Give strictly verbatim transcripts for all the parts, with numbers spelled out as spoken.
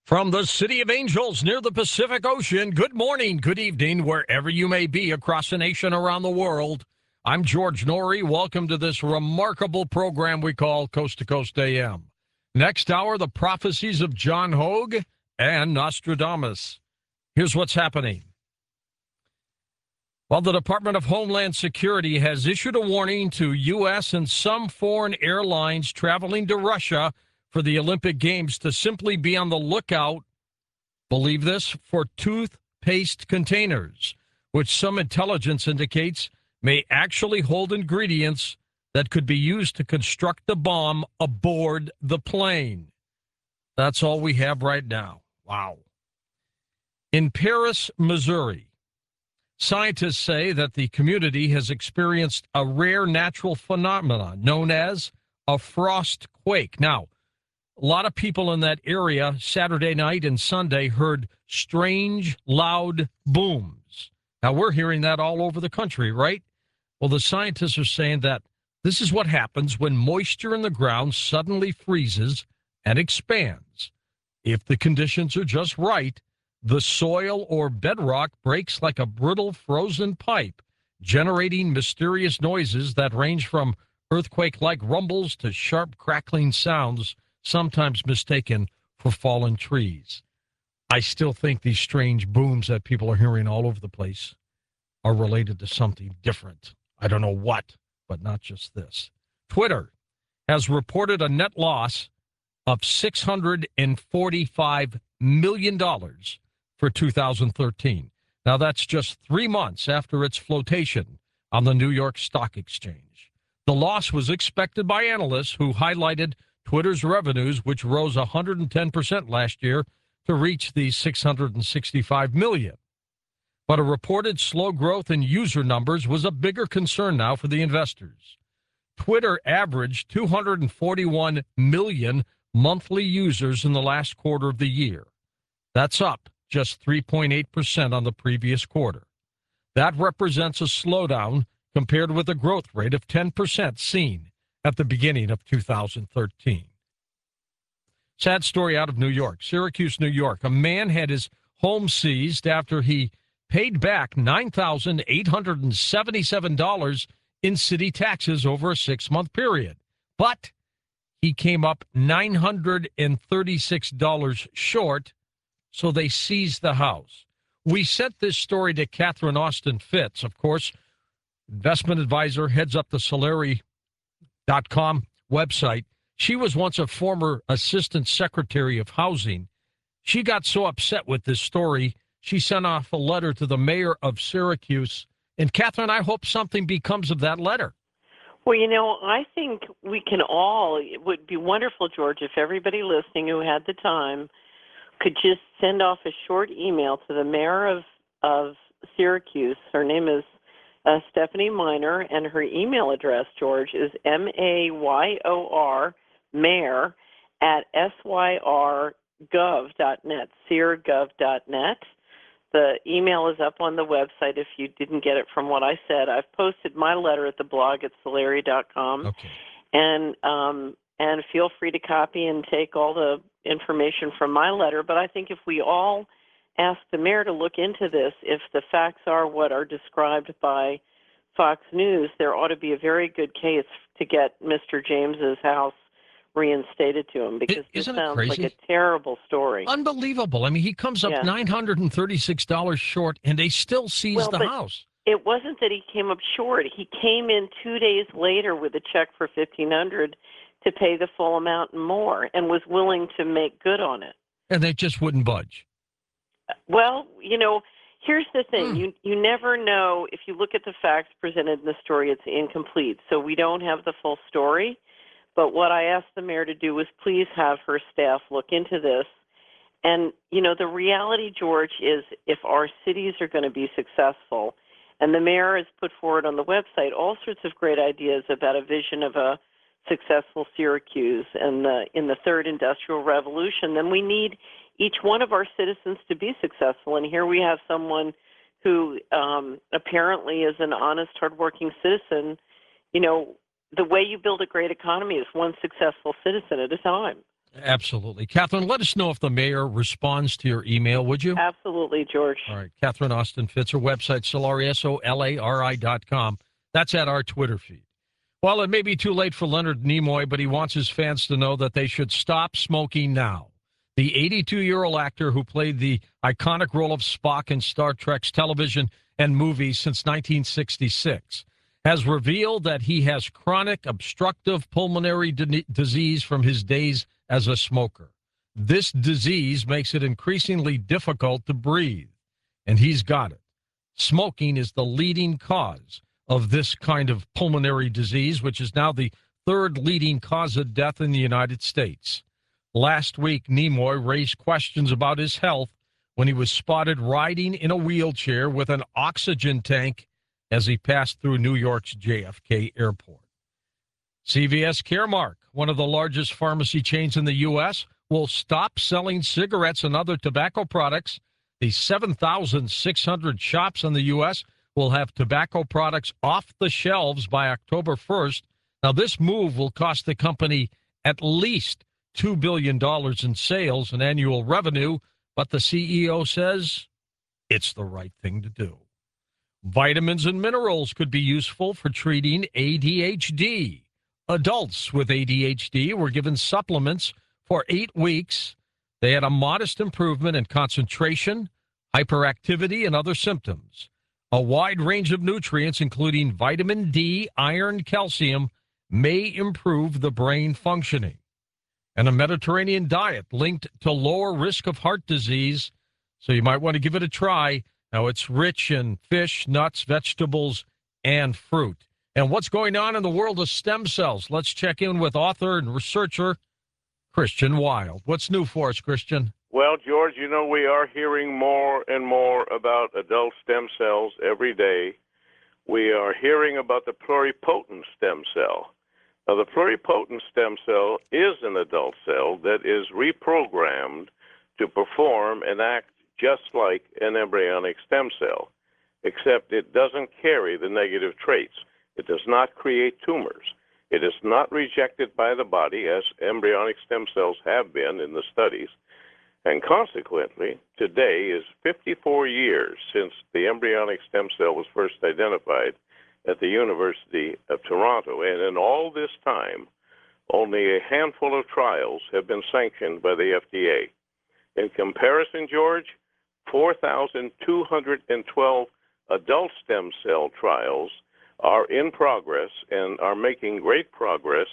From the City of Angels near the Pacific Ocean, good morning, good evening, wherever you may be across the nation, around the world. I'm George Noory. Welcome to this remarkable program we call Coast to Coast A M. Next hour, the prophecies of John Hogue and Nostradamus. Here's what's happening. Well, the Department of Homeland Security has issued a warning to U S and some foreign airlines traveling to Russia for the Olympic Games to simply be on the lookout, believe this, for toothpaste containers, which some intelligence indicates may actually hold ingredients that could be used to construct the bomb aboard the plane. That's all we have right now. Wow. In Paris, Missouri, scientists say that the community has experienced a rare natural phenomenon known as a frost quake. Now, a lot of people in that area Saturday night and Sunday heard strange, loud booms. Now, we're hearing that all over the country, right? Well, the scientists are saying that this is what happens when moisture in the ground suddenly freezes and expands. If the conditions are just right, the soil or bedrock breaks like a brittle frozen pipe, generating mysterious noises that range from earthquake-like rumbles to sharp crackling sounds, sometimes mistaken for fallen trees. I still think these strange booms that people are hearing all over the place are related to something different. I don't know what, but not just this. Twitter has reported a net loss of six hundred forty-five million dollars for two thousand thirteen. Now, that's just three months after its flotation on the New York Stock Exchange. The loss was expected by analysts who highlighted Twitter's revenues, which rose one hundred ten percent last year to reach the six hundred sixty-five million dollars. But a reported slow growth in user numbers was a bigger concern now for the investors. Twitter averaged two hundred forty-one million monthly users in the last quarter of the year. That's up just three point eight percent on the previous quarter. That represents a slowdown compared with a growth rate of ten percent seen at the beginning of two thousand thirteen. Sad story out of New York, Syracuse, New York. A man had his home seized after he paid back nine thousand eight hundred seventy-seven dollars in city taxes over a six-month period. But he came up nine hundred thirty-six dollars short, so they seized the house. We sent this story to Catherine Austin Fitts, of course, investment advisor, heads up the Solari dot com website. She was once a former assistant secretary of housing. She got so upset with this story, she sent off a letter to the mayor of Syracuse. And Catherine, I hope something becomes of that letter. Well, you know, I think we can all, it would be wonderful, George, if everybody listening who had the time could just send off a short email to the mayor of, of Syracuse. Her name is Uh, Stephanie Miner, and her email address, George, is M A Y O R, mayor, at S Y R gov dot net, syr gov dot net. The email is up on the website if you didn't get it from what I said. I've posted my letter at the blog at solari dot com. Okay. And, um, and feel free to copy and take all the information from my letter. But I think if we all ask the mayor to look into this, if the facts are what are described by Fox News, there ought to be a very good case to get Mister James's house reinstated to him, because It, this isn't sounds it like crazy? a terrible story. Unbelievable. I mean, he comes up Yeah. nine hundred thirty-six dollars short, and they still seize Well, the but house. It wasn't that he came up short. He came in two days later with a check for fifteen hundred dollars to pay the full amount and more, and was willing to make good on it. And they just wouldn't budge. Well, you know, here's the thing. Mm. You you never know. If you look at the facts presented in the story, it's incomplete. So we don't have the full story. But what I asked the mayor to do was please have her staff look into this. And, you know, the reality, George, is if our cities are going to be successful, and the mayor has put forward on the website all sorts of great ideas about a vision of a successful Syracuse and the, in the third industrial revolution, then we need each one of our citizens to be successful. And here we have someone who um, apparently is an honest, hardworking citizen. You know, the way you build a great economy is one successful citizen at a time. Absolutely. Catherine, let us know if the mayor responds to your email, would you? Absolutely, George. All right. Catherine Austin Fitz, her website, Solari, S O L A R I dot com. That's at our Twitter feed. Well, it may be too late for Leonard Nimoy, but he wants his fans to know that they should stop smoking now. The eighty-two-year-old actor who played the iconic role of Spock in Star Trek's television and movies since nineteen sixty-six has revealed that he has chronic obstructive pulmonary di- disease from his days as a smoker. This disease makes it increasingly difficult to breathe, and he's got it. Smoking is the leading cause of this kind of pulmonary disease, which is now the third leading cause of death in the United States. Last week, Nimoy raised questions about his health when he was spotted riding in a wheelchair with an oxygen tank as he passed through New York's J F K Airport. C V S Caremark, one of the largest pharmacy chains in the U S, will stop selling cigarettes and other tobacco products. The seven thousand six hundred shops in the U S will have tobacco products off the shelves by October first. Now, this move will cost the company at least two billion dollars in sales and annual revenue, but the C E O says it's the right thing to do. Vitamins and minerals could be useful for treating A D H D. Adults with A D H D were given supplements for eight weeks. They had a modest improvement in concentration, hyperactivity, and other symptoms. A wide range of nutrients, including vitamin D, iron, calcium, may improve the brain functioning. And a Mediterranean diet linked to lower risk of heart disease, so you might want to give it a try. Now, it's rich in fish, nuts, vegetables, and fruit. And what's going on in the world of stem cells? Let's check in with author and researcher Christian Wild. What's new for us, Christian? Well, George, you know, we are hearing more and more about adult stem cells every day. We are hearing about the pluripotent stem cell. Now, the pluripotent stem cell is an adult cell that is reprogrammed to perform and act just like an embryonic stem cell, except it doesn't carry the negative traits. It does not create tumors. It is not rejected by the body, as embryonic stem cells have been in the studies. And consequently, today is fifty-four years since the embryonic stem cell was first identified at the University of Toronto. And in all this time, only a handful of trials have been sanctioned by the F D A. In comparison, George, four thousand two hundred twelve adult stem cell trials are in progress and are making great progress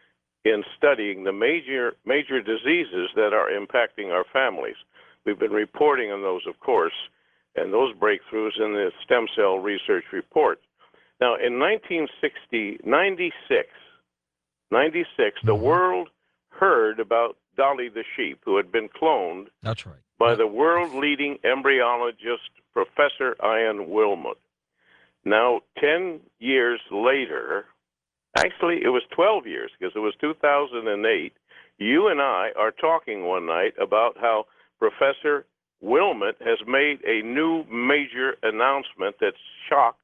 in studying the major major diseases that are impacting our families. We've been reporting on those, of course, and those breakthroughs in the stem cell research report. Now, in nineteen sixty, ninety-six, ninety-six, the world heard about Dolly the sheep, who had been cloned That's right. by the world-leading embryologist, Professor Ian Wilmot. Now, ten years later, actually, it was twelve years, because it was two thousand eight, you and I are talking one night about how Professor Wilmot has made a new major announcement that shocked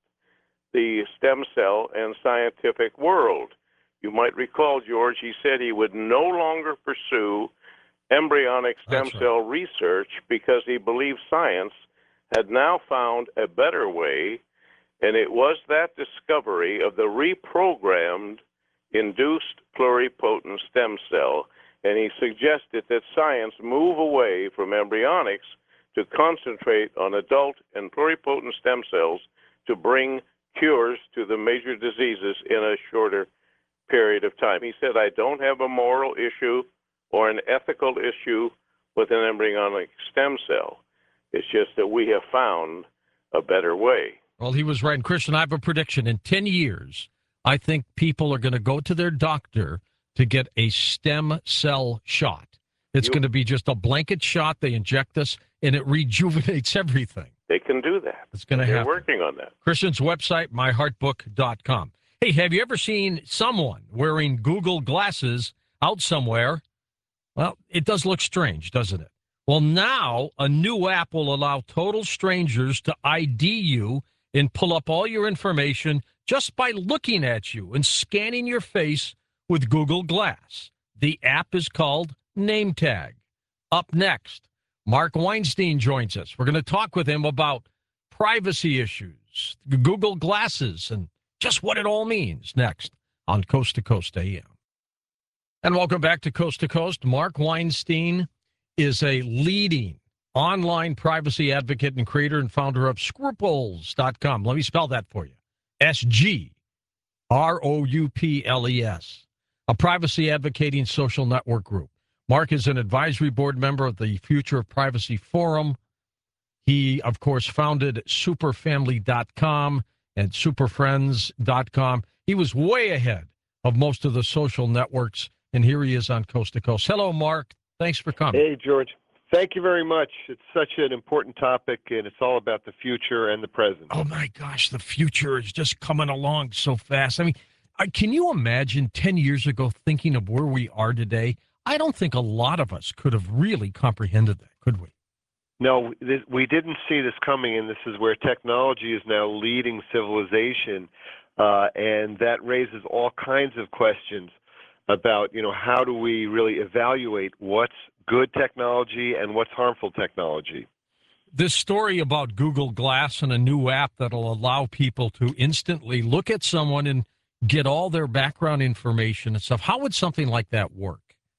the stem cell and scientific world. You might recall, George, he said he would no longer pursue embryonic stem That's right. cell research because he believed science had now found a better way, and it was that discovery of the reprogrammed induced pluripotent stem cell, and he suggested that science move away from embryonics to concentrate on adult and pluripotent stem cells to bring cures to the major diseases in a shorter period of time. He said, I don't have a moral issue or an ethical issue with an embryonic stem cell. It's just that we have found a better way. Well, he was right. And Christian, I have a prediction. In ten years, I think people are going to go to their doctor to get a stem cell shot. It's You- going to be just a blanket shot. They inject us, and it rejuvenates everything. They can do that. It's going to They're happen. working on that. Christian's website, my heart book dot com. Hey, have you ever seen someone wearing Google glasses out somewhere? Well, it does look strange, doesn't it? Well, now a new app will allow total strangers to I D you and pull up all your information just by looking at you and scanning your face with Google Glass. The app is called name tag. Up next, Mark Weinstein joins us. We're going to talk with him about privacy issues, Google Glasses, and just what it all means next on Coast to Coast A M. And welcome back to Coast to Coast. Mark Weinstein is a leading online privacy advocate and creator and founder of Scruples dot com. Let me spell that for you. S G R O U P L E S, a privacy advocating social network group. Mark is an advisory board member of the Future of Privacy Forum. He, of course, founded Super Family dot com and Super Friends dot com. He was way ahead of most of the social networks, and here he is on Coast to Coast. Hello, Mark. Thanks for coming. Hey, George. Thank you very much. It's such an important topic, and it's all about the future and the present. Oh, my gosh, the future is just coming along so fast. I mean, I- can you imagine ten years ago thinking of where we are today? I don't think a lot of us could have really comprehended that, could we? No, this, we didn't see this coming, and this is where technology is now leading civilization, uh, and that raises all kinds of questions about, you know, how do we really evaluate what's good technology and what's harmful technology. This story about Google Glass and a new app that'll allow people to instantly look at someone and get all their background information and stuff. How would something like that work?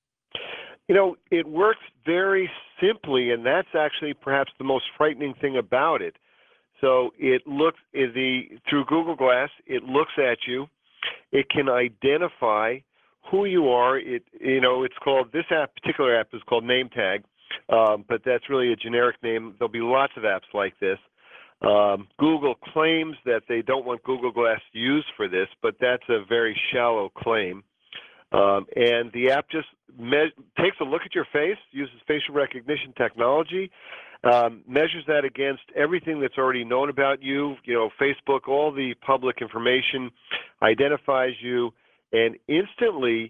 You know, it works very simply, and that's actually perhaps the most frightening thing about it. So it looks the through Google Glass, it looks at you. It can identify who you are. It you know, it's called this app. Particular app is called Name Tag, um, but that's really a generic name. There'll be lots of apps like this. Um, Google claims that they don't want Google Glass used for this, but that's a very shallow claim. Um, and the app just me- takes a look at your face, uses facial recognition technology, um, measures that against everything that's already known about you, you know, Facebook, all the public information, identifies you, and instantly,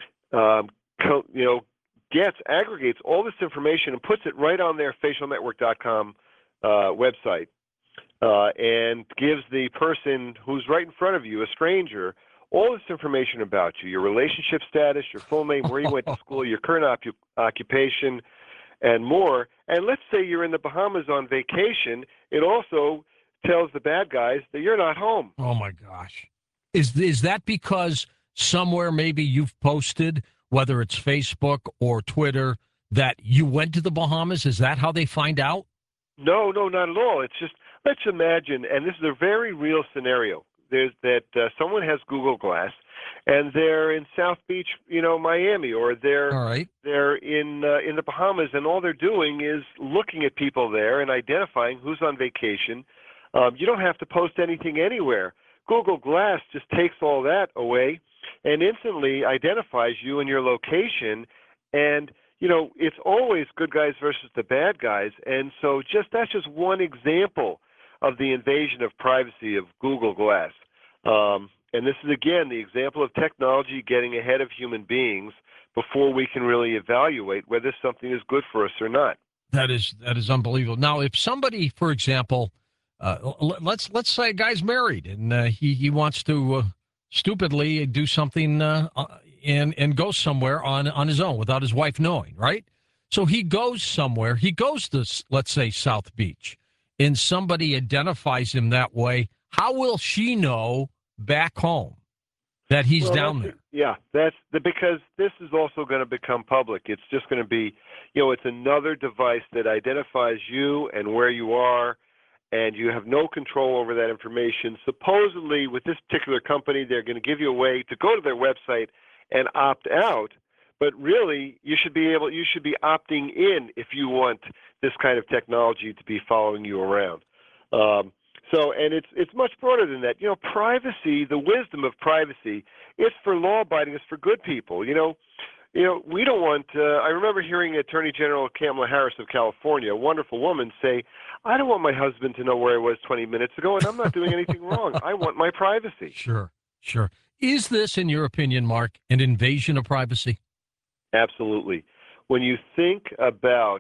um, co- you know, gets, aggregates all this information and puts it right on their facial network dot com uh, website, uh, and gives the person who's right in front of you, a stranger, all this information about you, your relationship status, your full name, where you went to school, your current op- occupation, and more. And let's say you're in the Bahamas on vacation, it also tells the bad guys that you're not home. Oh, my gosh. Is is that because somewhere maybe you've posted, whether it's Facebook or Twitter, that you went to the Bahamas? Is that how they find out? No, no, not at all. It's just, let's imagine, and this is a very real scenario. There's that uh, someone has Google Glass, and they're in South Beach, you know, Miami, or they're All right. they're in uh, in the Bahamas, and all they're doing is looking at people there and identifying who's on vacation. Um, you don't have to post anything anywhere. Google Glass just takes all that away and instantly identifies you and your location. And you know, it's always good guys versus the bad guys, and so just that's just one example of the invasion of privacy of Google Glass. Um, and this is, again, the example of technology getting ahead of human beings before we can really evaluate whether something is good for us or not. That is that is unbelievable. Now, if somebody, for example, uh, l- let's let's say a guy's married and uh, he he wants to uh, stupidly do something uh, and and go somewhere on on his own without his wife knowing, right? So he goes somewhere. He goes to, let's say, South Beach, and somebody identifies him that way. How will she know back home that he's well, down there? Yeah, that's the, because this is also going to become public. It's just going to be, you know, it's another device that identifies you and where you are, and you have no control over that information. Supposedly, with this particular company, they're going to give you a way to go to their website and opt out. But really, you should be able, you should be opting in if you want this kind of technology to be following you around. Um, so, and it's it's much broader than that. You know, privacy, the wisdom of privacy, it's for law-abiding, it's for good people. You know, you know, we don't want. Uh, I remember hearing Attorney General Kamala Harris of California, a wonderful woman, say, "I don't want my husband to know where I was twenty minutes ago, and I'm not doing anything wrong. I want my privacy." Sure, sure. Is this, in your opinion, Mark, an invasion of privacy? Absolutely. When you think about,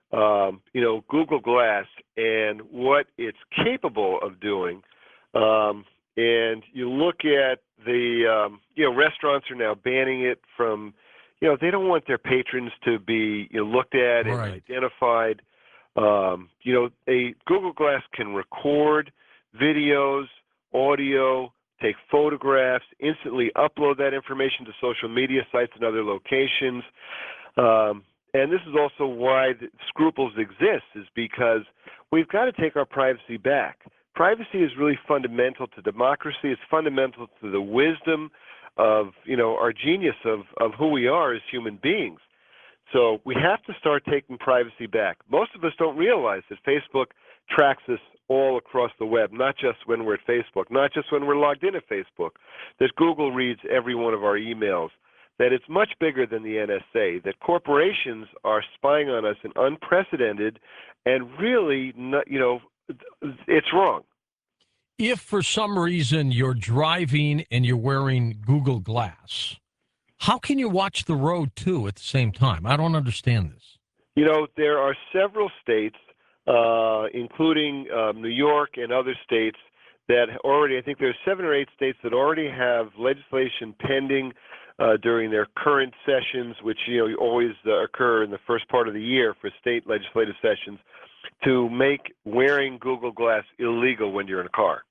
um, you know, Google Glass and what it's capable of doing, um, and you look at the, um, you know, restaurants are now banning it from, you know, they don't want their patrons to be, you know, looked at and Right. identified. Um, you know, a Google Glass can record videos, audio, take photographs, instantly upload that information to social media sites and other locations. Um, and this is also why the scruples exist, is because we've got to take our privacy back. Privacy is really fundamental to democracy. It's fundamental to the wisdom of, you know, our genius of, of who we are as human beings. So we have to start taking privacy back. Most of us don't realize that Facebook tracks us all across the web, not just when we're at Facebook, not just when we're logged in at Facebook, that Google reads every one of our emails, that it's much bigger than the N S A, that corporations are spying on us in unprecedented and really, not, you know, it's wrong. If for some reason you're driving and you're wearing Google Glass, how can you watch the road too at the same time? I don't understand this. You know, there are several states, uh, including um, New York and other states, that already, I think there's seven or eight states that already have legislation pending uh, during their current sessions, which, you know, always uh, occur in the first part of the year for state legislative sessions, to make wearing Google Glass illegal when you're in a car.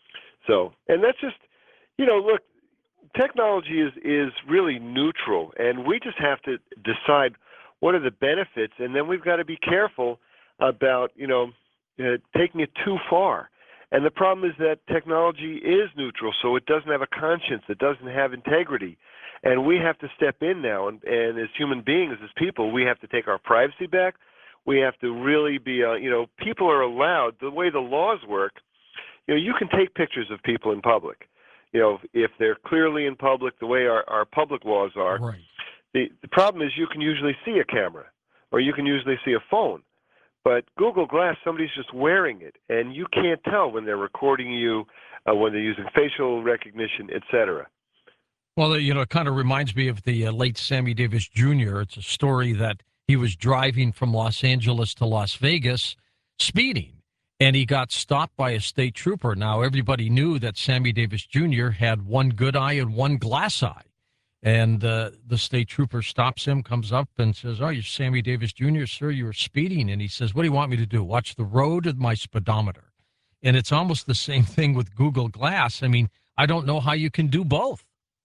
So, and that's just, you know, look, technology is, is really neutral, and we just have to decide what are the benefits, and then we've got to be careful about, you know, uh, taking it too far. And the problem is that technology is neutral, so it doesn't have a conscience, it doesn't have integrity. And we have to step in now, and, and as human beings, as people, we have to take our privacy back. We have to really be, uh, you know, people are allowed, the way the laws work, you know, you can take pictures of people in public. You know, if they're clearly in public, the way our, our public laws are. Right. The, the problem is you can usually see a camera, or you can usually see a phone. But Google Glass, somebody's just wearing it, and you can't tell when they're recording you, uh, when they're using facial recognition, et cetera. Well, you know, it kind of reminds me of the uh, late Sammy Davis Junior It's a story that he was driving from Los Angeles to Las Vegas, speeding, and he got stopped by a state trooper. Now, everybody knew that Sammy Davis Junior had one good eye and one glass eye. And uh, the state trooper stops him, comes up and says, "Oh, you're Sammy Davis Junior, sir, you were speeding." And he says, "What do you want me to do? Watch the road with my speedometer?" And it's almost the same thing with Google Glass. I mean, I don't know how you can do both.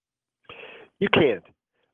You can't.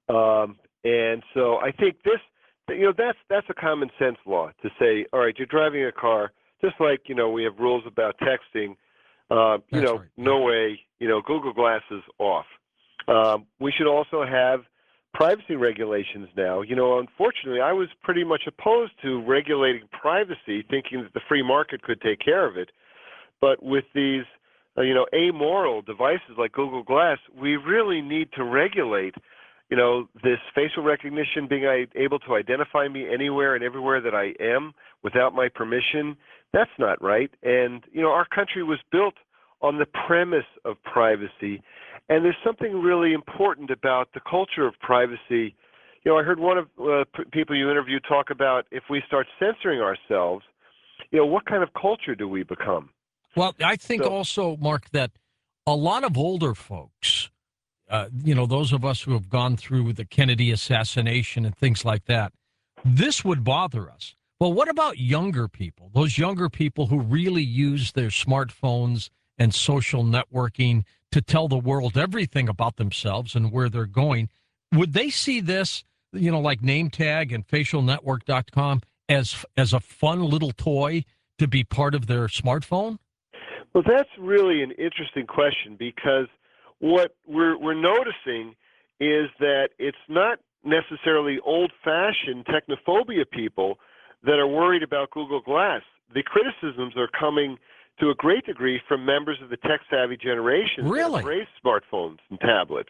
Um, and so I think this, you know, that's that's a common sense law to say, all right, you're driving a car, just like, you know, we have rules about texting. Uh, you That's know, right. no way, you know, Google Glass is off. Um, we should also have privacy regulations now. You know, unfortunately, I was pretty much opposed to regulating privacy, thinking that the free market could take care of it. But with these, uh, you know, amoral devices like Google Glass, we really need to regulate, you know, this facial recognition, being able to identify me anywhere and everywhere that I am without my permission. That's not right. And, you know, our country was built on the premise of privacy. And there's something really important about the culture of privacy. You know, I heard one of uh, p- people you interviewed talk about if we start censoring ourselves, you know, what kind of culture do we become? Well, I think So- also, Mark, that a lot of older folks, uh, you know, those of us who have gone through the Kennedy assassination and things like that, this would bother us. Well, what about younger people, those younger people who really use their smartphones and social networking to tell the world everything about themselves and where they're going? Would they see this, you know, like name tag and facial network dot com as as a fun little toy to be part of their smartphone? Well, that's really an interesting question, because what we're we're noticing is that it's not necessarily old-fashioned technophobia people that are worried about Google Glass. The criticisms are coming to a great degree from members of the tech-savvy generation Really? that embrace smartphones and tablets.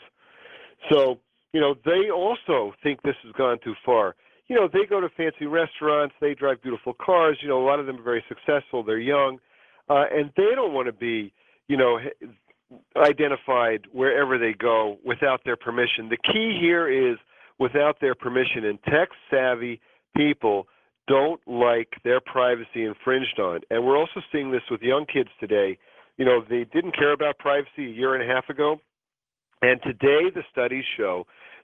So, you know, they also think this has gone too far. You know, they go to fancy restaurants, they drive beautiful cars, you know, a lot of them are very successful, they're young, uh, and they don't want to be, you know, identified wherever they go without their permission. The key here is without their permission, and tech-savvy people don't like their privacy infringed on. And we're also seeing this with young kids today. You know, they didn't care about privacy a year and a half ago, and today the studies show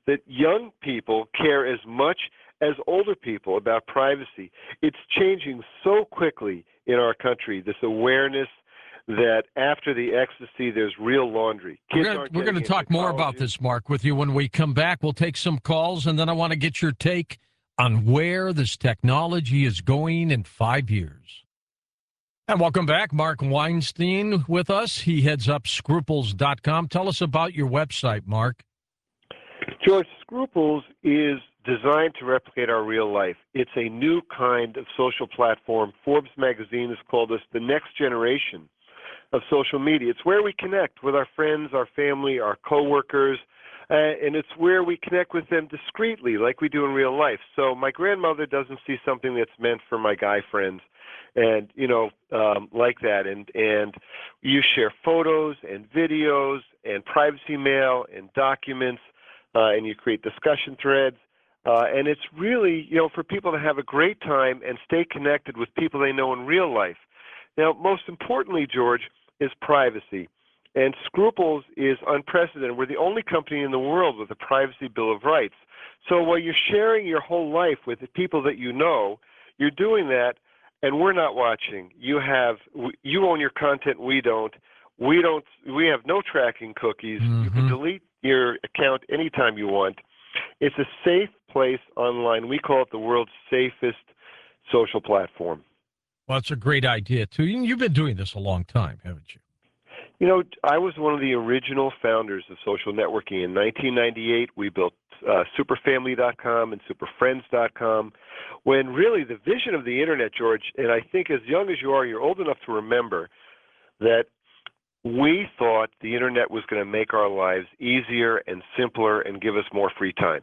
that young people care as much as older people about privacy. It's changing so quickly in our country, this awareness that after the ecstasy, there's real laundry. Kids We're aren't going getting to talk into more about colleges. this, Mark, with you when we come back. We'll take some calls, and then I want to get your take on where this technology is going in five years. And welcome back. Mark Weinstein with us. He heads up scruples dot com. Tell us about your website, Mark. George, Scruples is designed to replicate our real life. It's a new kind of social platform. Forbes magazine has called us the next generation of social media. It's where we connect with our friends, our family, our coworkers, uh, and it's where we connect with them discreetly like we do in real life. So my grandmother doesn't see something that's meant for my guy friends and, you know, um, like that. And, and you share photos and videos and privacy mail and documents, uh, and you create discussion threads. Uh, and it's really, you know, for people to have a great time and stay connected with people they know in real life. Now, most importantly, George, is privacy. And Scruples is unprecedented. We're the only company in the world with a privacy bill of rights. So while you're sharing your whole life with the people that you know, you're doing that, and we're not watching. You have, you own your content, we don't. We don't. We have no tracking cookies. Mm-hmm. You can delete your account anytime you want. It's a safe place online. We call it the world's safest social platform. Well, it's a great idea, too. You've been doing this a long time, haven't you? You know, I was one of the original founders of social networking. In nineteen ninety-eight, we built uh, Superfamily dot com and Superfriends dot com, when really the vision of the Internet, George, and I think as young as you are, you're old enough to remember that we thought the Internet was going to make our lives easier and simpler and give us more free time.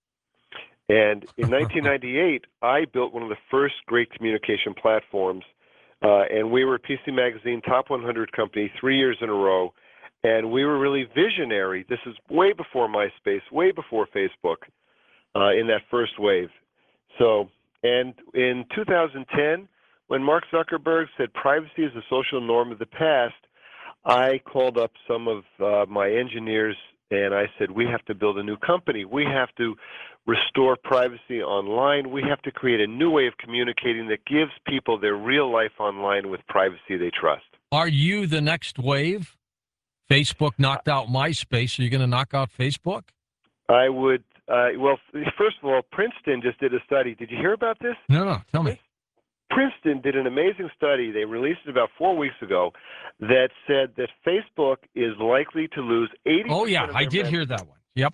And in nineteen ninety-eight, I built one of the first great communication platforms, uh, and we were P C Magazine Top one hundred company three years in a row, and we were really visionary. This is way before MySpace, way before Facebook, uh, in that first wave. So, and in two thousand ten, when Mark Zuckerberg said privacy is a social norm of the past, I called up some of uh, my engineers and I said, we have to build a new company. We have to restore privacy online. We have to create a new way of communicating that gives people their real life online with privacy they trust. Are you the next wave? Facebook knocked out MySpace. Are you going to knock out Facebook? I would, uh, well, first of all, Princeton just did a study. Did you hear about this? No, no, tell me. Princeton did an amazing study. They released it about four weeks ago that said that Facebook is likely to lose eighty percent Oh, yeah, of their I did members. hear that one. Yep.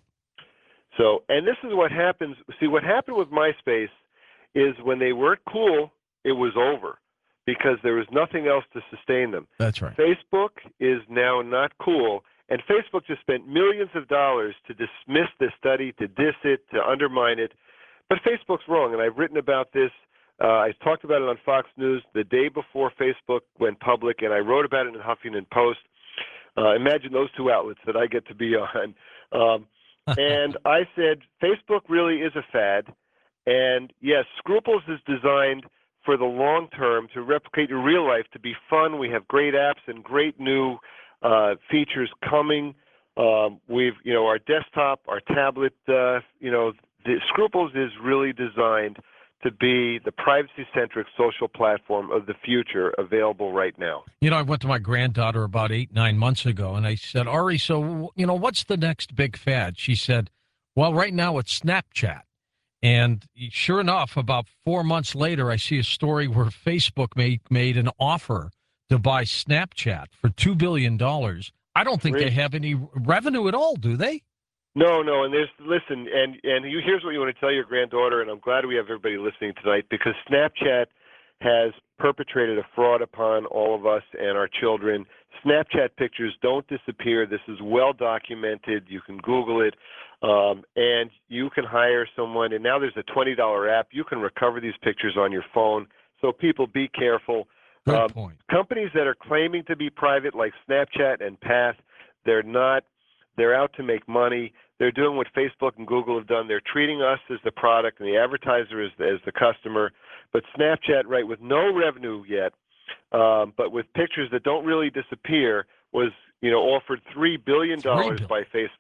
So, and this is what happens. See, what happened with MySpace is when they weren't cool, it was over because there was nothing else to sustain them. That's right. Facebook is now not cool, and Facebook just spent millions of dollars to dismiss this study, to diss it, to undermine it. But Facebook's wrong, and I've written about this. Uh, I talked about it on Fox News the day before Facebook went public, and I wrote about it in the Huffington Post. Uh, imagine those two outlets that I get to be on. Um, and I said, Facebook really is a fad. And yes, Scruples is designed for the long term to replicate your real life, to be fun. We have great apps and great new uh, features coming. Um, we've, you know, our desktop, our tablet, uh, you know, the Scruples is really designed to be the privacy-centric social platform of the future available right now. You know, I went to my granddaughter about eight, nine months ago, and I said, Ari, so, you know, what's the next big fad? She said, well, right now it's Snapchat. And sure enough, about four months later, I see a story where Facebook made, made an offer to buy Snapchat for two billion dollars. I don't think Really? they have any revenue at all, do they? No, no, and there's, listen, and, and you, here's what you want to tell your granddaughter, and I'm glad we have everybody listening tonight, because Snapchat has perpetrated a fraud upon all of us and our children. Snapchat pictures don't disappear. This is well documented. You can Google it, um, and you can hire someone, and now there's a twenty dollar app. You can recover these pictures on your phone, so people be careful. Good um, point. Companies that are claiming to be private, like Snapchat and Path, they're not. They're out to make money. They're doing what Facebook and Google have done. They're treating us as the product and the advertiser as the, as the customer. But Snapchat, right, with no revenue yet, um, but with pictures that don't really disappear, was, you know, offered three billion dollars three by Facebook.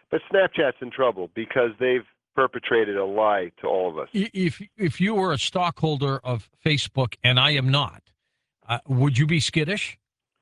But Snapchat's in trouble because they've perpetrated a lie to all of us. If if you were a stockholder of Facebook, and I am not, uh, would you be skittish?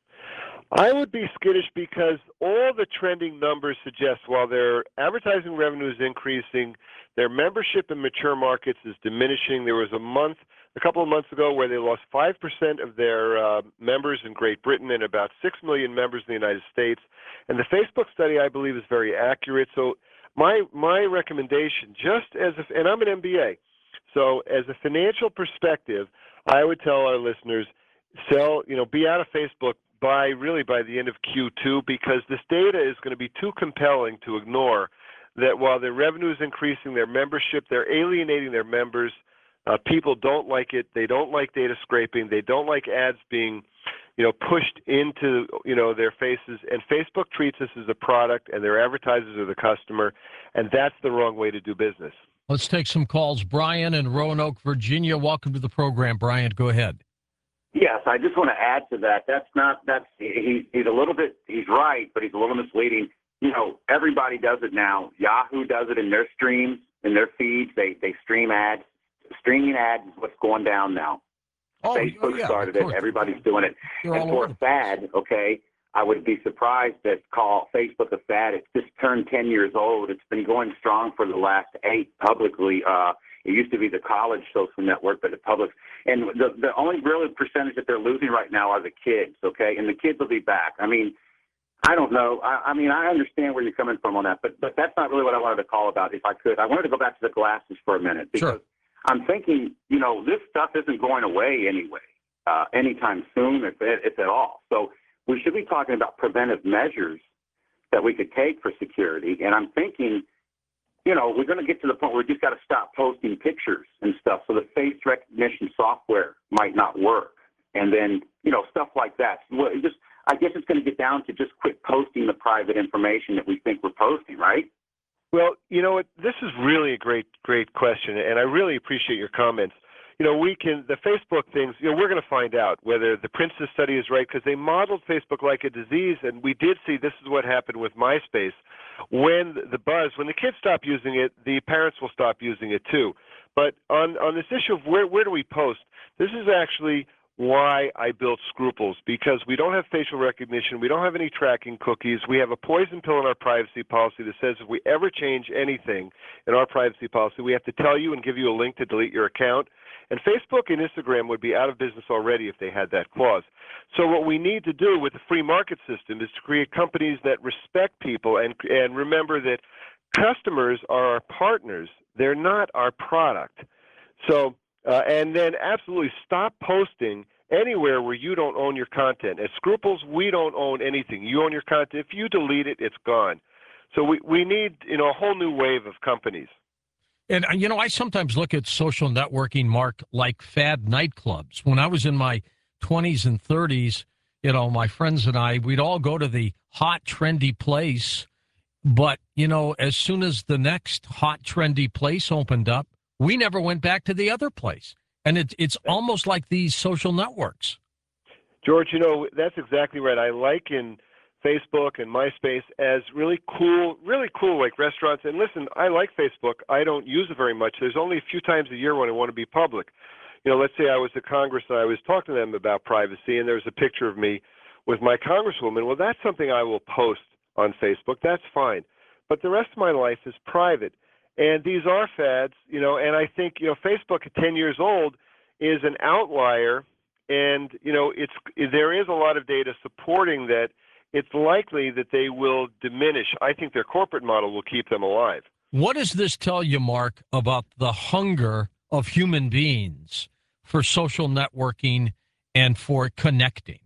I would be skittish because all the trending numbers suggest while their advertising revenue is increasing, their membership in mature markets is diminishing. There was a month, a couple of months ago, where they lost five percent of their uh, members in Great Britain and about six million members in the United States. And the Facebook study, I believe, is very accurate. So my my recommendation, just as a, and I'm an M B A, so as a financial perspective, I would tell our listeners, sell, you know, be out of Facebook by really by the end of Q two, because this data is going to be too compelling to ignore, that while their revenue is increasing, their membership, they're alienating their members. Uh, people don't like it. They don't like data scraping. They don't like ads being, you know, pushed into, you know, their faces. And Facebook treats us as a product, and their advertisers are the customer, and that's the wrong way to do business. Let's take some calls. Brian in Roanoke, Virginia. Welcome to the program, Brian. Go ahead. Yes, I just want to add to that. That's not, that's, he, he's a little bit, he's right, but he's a little misleading. You know, everybody does it now. Yahoo does it in their streams, in their feeds. They they stream ads. Streaming ads is what's going down now. Oh, Facebook oh, yeah, started it. Everybody's doing it. They're and all for over a fad, okay, I would be surprised that call Facebook a fad. It's just turned ten years old. It's been going strong for the last eight publicly. Uh, it used to be the college social network, but the public. And the, the only real percentage that they're losing right now are the kids, okay? And the kids will be back. I mean, I don't know. I, I mean, I understand where you're coming from on that, but, but that's not really what I wanted to call about, if I could. I wanted to go back to the glasses for a minute, because Sure. I'm thinking, you know, this stuff isn't going away anyway, uh, anytime soon, if, if at all. So we should be talking about preventive measures that we could take for security. And I'm thinking, you know, we're going to get to the point where we just got to stop posting pictures and stuff, so the face recognition software might not work. And then, you know, stuff like that. Well, it just, I guess it's going to get down to just quit posting the private information that we think we're posting, right? Well, you know what? This is really a great, great question, and I really appreciate your comments. You know, we can, the Facebook things, you know, we're going to find out whether the Princess study is right, because they modeled Facebook like a disease, and we did see this is what happened with MySpace. When the buzz, when the kids stop using it, the parents will stop using it too. But on, on this issue of where, where do we post, this is actually why I built Scruples, because we don't have facial recognition, we don't have any tracking cookies, we have a poison pill in our privacy policy that says if we ever change anything in our privacy policy, we have to tell you and give you a link to delete your account. And Facebook and Instagram would be out of business already if they had that clause. So what we need to do with the free market system is to create companies that respect people and, and remember that customers are our partners. They're not our product. So, uh, and then absolutely stop posting anywhere where you don't own your content. At Scruples, we don't own anything. You own your content. If you delete it, it's gone. So we, we need, you know, a whole new wave of companies. And, you know, I sometimes look at social networking, Mark, like fad nightclubs. When I was in my twenties and thirties, you know, my friends and I, we'd all go to the hot, trendy place. But, you know, as soon as the next hot, trendy place opened up, we never went back to the other place. And it, it's almost like these social networks. George, you know, that's exactly right. I liken Facebook and MySpace as really cool, really cool, like restaurants. And listen, I like Facebook. I don't use it very much. There's only a few times a year when I want to be public. You know, let's say I was at Congress and I was talking to them about privacy, and there's a picture of me with my congresswoman. Well, that's something I will post on Facebook. That's fine. But the rest of my life is private. And these are fads, you know, and I think, you know, Facebook at ten years old is an outlier. And, you know, it's there is a lot of data supporting that it's likely that they will diminish. I think their corporate model will keep them alive. What does this tell you, Mark, about the hunger of human beings for social networking and for connecting?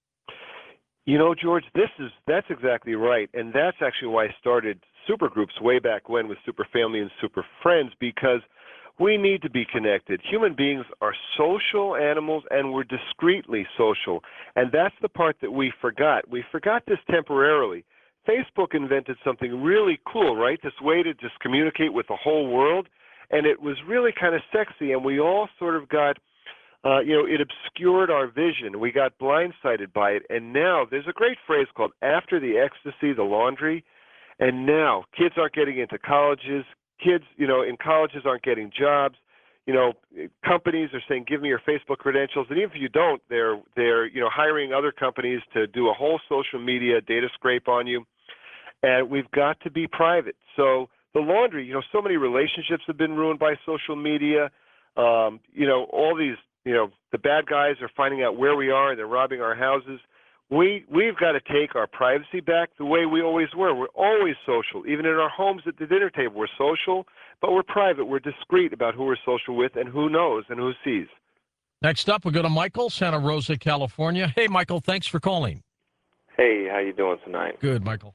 You know, George, this is that's exactly right. And that's actually why I started supergroups way back when with Super Family and Super Friends, because we need to be connected. Human beings are social animals, and we're discreetly social. And that's the part that we forgot. We forgot this temporarily. Facebook invented something really cool, right? This way to just communicate with the whole world. And it was really kind of sexy, and we all sort of got, uh, you know, it obscured our vision. We got blindsided by it. And now there's a great phrase called after the ecstasy, the laundry. And now kids aren't getting into colleges. Kids, you know, in colleges aren't getting jobs. You know, companies are saying, "Give me your Facebook credentials," and even if you don't, they're they're you know hiring other companies to do a whole social media data scrape on you. And we've got to be private. So the laundry, you know, so many relationships have been ruined by social media. Um, you know, all these, you know, the bad guys are finding out where we are and they're robbing our houses. We we've got to take our privacy back the way we always were. We're always social, even in our homes at the dinner table. We're social, but we're private. We're discreet about who we're social with and who knows and who sees. Next up, we go to Michael, Santa Rosa, California. Hey, Michael, thanks for calling. Hey, how you doing tonight? Good, Michael.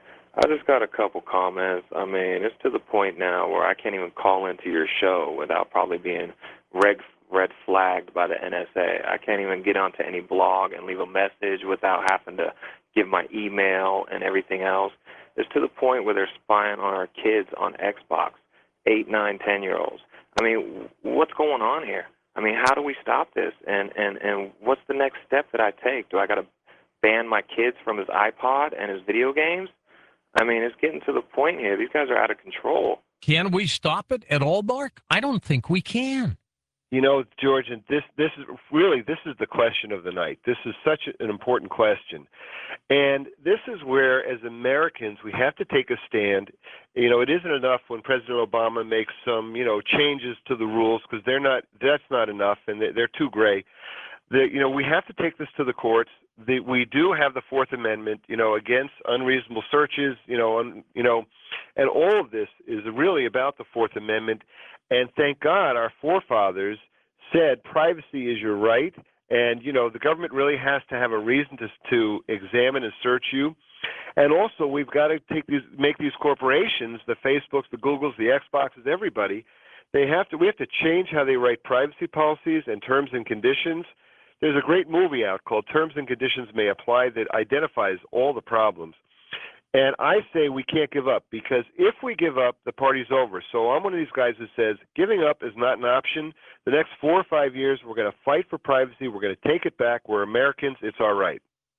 I just got a couple comments. I mean, it's to the point now where I can't even call into your show without probably being red, red flagged by the N S A. I can't even get onto any blog and leave a message without having to give my email and everything else. It's to the point where they're spying on our kids on Xbox, eight, nine, ten-year-olds. I mean, what's going on here? I mean, how do we stop this? And, and, and what's the next step that I take? Do I got to ban my kids from his iPod and his video games? I mean, it's getting to the point here. These guys are out of control. Can we stop it at all, Mark? I don't think we can. You know, George, and this this is really this is the question of the night. This is such an important question, and this is where, as Americans, we have to take a stand. You know, it isn't enough when President Obama makes some you know changes to the rules, because they're not. That's not enough, and they're too gray. The, you know, we have to take this to the courts. The, we do have the Fourth Amendment, you know, against unreasonable searches, you know, un, you know, and all of this is really about the Fourth Amendment. And thank God our forefathers said privacy is your right, and you know the government really has to have a reason to to examine and search you. And also we've got to take these, make these corporations, the Facebooks, the Googles, the Xboxes, everybody, they have to. We have to change how they write privacy policies and terms and conditions. There's a great movie out called Terms and Conditions May Apply that identifies all the problems. And I say we can't give up, because if we give up, the party's over. So I'm one of these guys who says giving up is not an option. The next four or five years, we're going to fight for privacy. We're going to take it back. We're Americans. It's our right.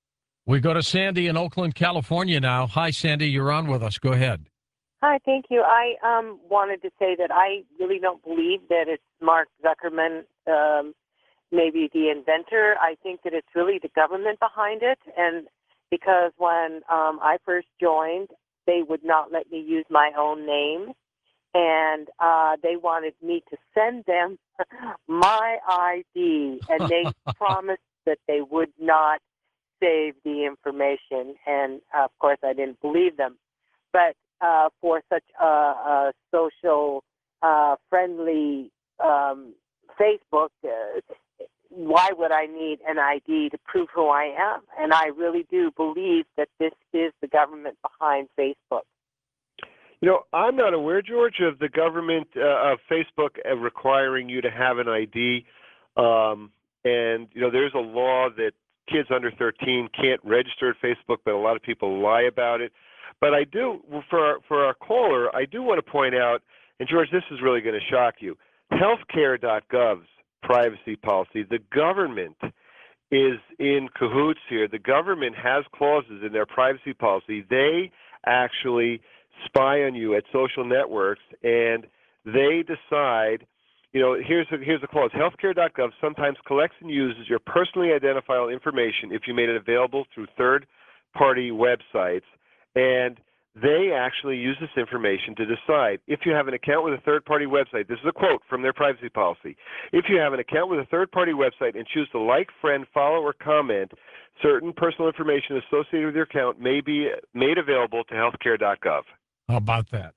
We go to Sandy in Oakland, California now. Hi, Sandy. You're on with us. Go ahead. Hi, thank you. I um, wanted to say that I really don't believe that it's Mark Zuckerman, um, maybe the inventor. I think that it's really the government behind it. And because when um, I first joined, they would not let me use my own name. And uh, they wanted me to send them my I D. And they promised that they would not save the information. And, uh, of course, I didn't believe them. But uh, for such a, a social, uh, friendly um, Facebook, uh, why would I need an I D to prove who I am? And I really do believe that this is the government behind Facebook. You know, I'm not aware, George, of the government uh, of Facebook uh, requiring you to have an I D. Um, and, you know, there's a law that kids under thirteen can't register at Facebook, but a lot of people lie about it. But I do, for our, for our caller, I do want to point out, and George, this is really going to shock you, healthcare dot gov's privacy policy, the government is in cahoots here. The government has clauses in their privacy policy. They actually spy on you at social networks, and they decide, you know, here's a, here's a clause. healthcare dot gov sometimes collects and uses your personally identifiable information if you made it available through third-party websites, and they actually use this information to decide if you have an account with a third-party website. This is a quote from their privacy policy. If you have an account with a third-party website and choose to like, friend, follow, or comment, certain personal information associated with your account may be made available to healthcare dot gov. How about that?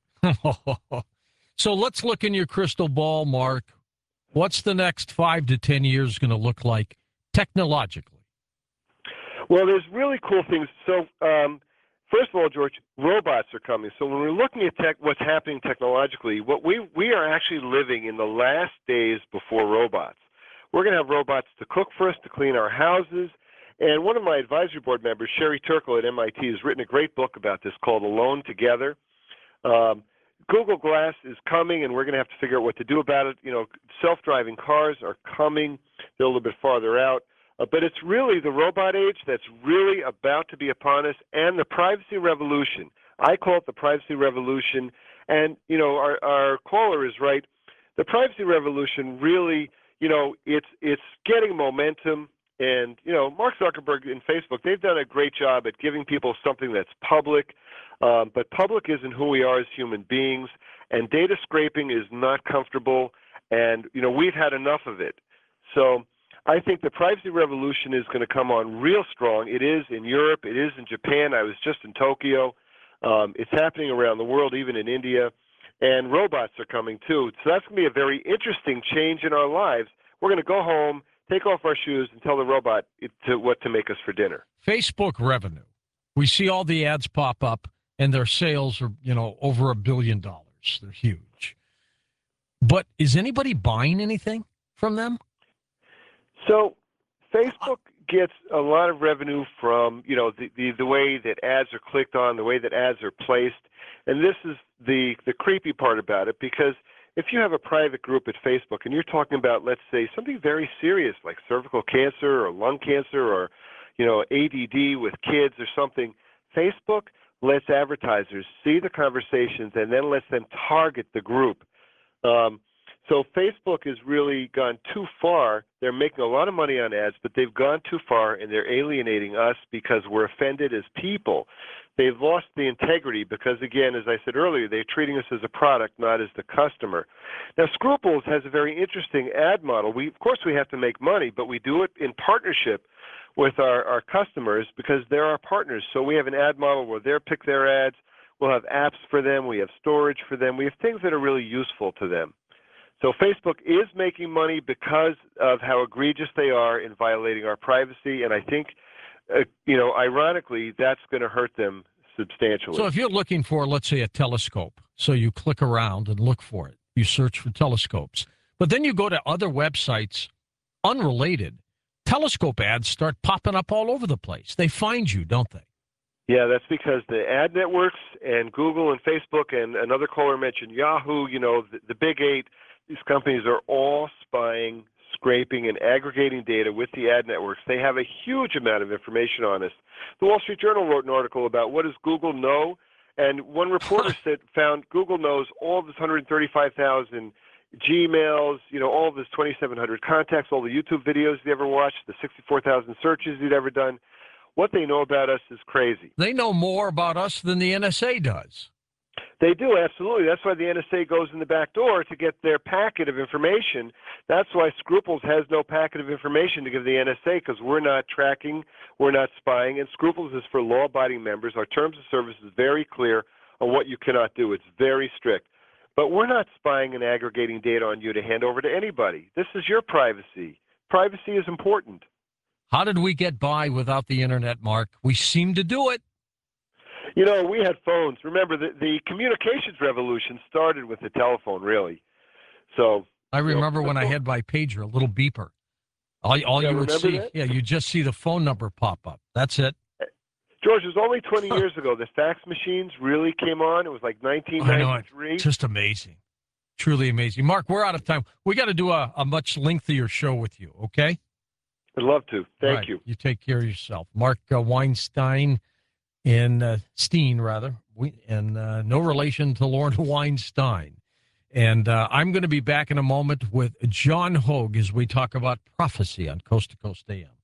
So let's look in your crystal ball, Mark. What's the next five to ten years going to look like technologically? Well, there's really cool things. So, um, first of all, George, robots are coming. So when we're looking at tech, what's happening technologically, what we, we are actually living in the last days before robots. We're going to have robots to cook for us, to clean our houses. And one of my advisory board members, Sherry Turkle at M I T, has written a great book about this called Alone Together. Um, Google Glass is coming, and we're going to have to figure out what to do about it. You know, self-driving cars are coming. They're a little bit farther out. Uh, but it's really the robot age that's really about to be upon us, and the privacy revolution. I call it the privacy revolution. And, you know, our, our caller is right. The privacy revolution really, you know, it's it's getting momentum. And, you know, Mark Zuckerberg and Facebook, they've done a great job at giving people something that's public. Um, but public isn't who we are as human beings. And data scraping is not comfortable. And, you know, we've had enough of it. So I think the privacy revolution is going to come on real strong. It is in Europe. It is in Japan. I was just in Tokyo. Um, it's happening around the world, even in India. And robots are coming, too. So that's going to be a very interesting change in our lives. We're going to go home, take off our shoes, and tell the robot to, what to make us for dinner. Facebook revenue. We see all the ads pop up, and their sales are, you know, over a billion dollars. They're huge. But is anybody buying anything from them? So Facebook gets a lot of revenue from, you know, the, the, the way that ads are clicked on, the way that ads are placed. And this is the, the creepy part about it, because if you have a private group at Facebook and you're talking about, let's say, something very serious like cervical cancer or lung cancer or, you know, A D D with kids or something, Facebook lets advertisers see the conversations and then lets them target the group. Um, so Facebook has really gone too far. They're making a lot of money on ads, but they've gone too far, and they're alienating us because we're offended as people. They've lost the integrity because, again, as I said earlier, they're treating us as a product, not as the customer. Now, Scruples has a very interesting ad model. We, of course, we have to make money, but we do it in partnership with our, our customers because they're our partners. So we have an ad model where they pick their ads. We'll have apps for them. We have storage for them. We have things that are really useful to them. So Facebook is making money because of how egregious they are in violating our privacy, and I think, uh, you know, ironically, that's going to hurt them substantially. So if you're looking for, let's say, a telescope, so you click around and look for it, you search for telescopes, but then you go to other websites unrelated, telescope ads start popping up all over the place. They find you, don't they? Yeah, that's because the ad networks and Google and Facebook, and another caller mentioned Yahoo, you know, the, the big eight, these companies are all spying, scraping, and aggregating data with the ad networks. They have a huge amount of information on us. The Wall Street Journal wrote an article about what does Google know, and one reporter said found Google knows all of this one hundred thirty-five thousand Gmails, you know, all of his twenty-seven hundred contacts, all the YouTube videos he ever watched, the sixty-four thousand searches he'd ever done. What they know about us is crazy. They know more about us than the N S A does. They do, absolutely. That's why the N S A goes in the back door to get their packet of information. That's why Scruples has no packet of information to give the N S A, because we're not tracking, we're not spying, and Scruples is for law-abiding members. Our terms of service is very clear on what you cannot do. It's very strict. But we're not spying and aggregating data on you to hand over to anybody. This is your privacy. Privacy is important. How did we get by without the Internet, Mark? We seem to do it. You know, we had phones. Remember, the, the communications revolution started with the telephone, really. So I remember you know, when I had my pager, a little beeper. All, all yeah, you would see, that? yeah, you just see the phone number pop up. That's it. George, it was only twenty years ago the fax machines really came on. It was like nineteen ninety-three. I know, just amazing. Truly amazing. Mark, we're out of time. We got to do a, a much lengthier show with you, okay? I'd love to. Thank right. you. You take care of yourself. Mark uh, Weinstein, in uh, Steen, rather, we, and uh, no relation to Lorna Weinstein. And uh, I'm going to be back in a moment with John Hogue as we talk about prophecy on Coast to Coast A M.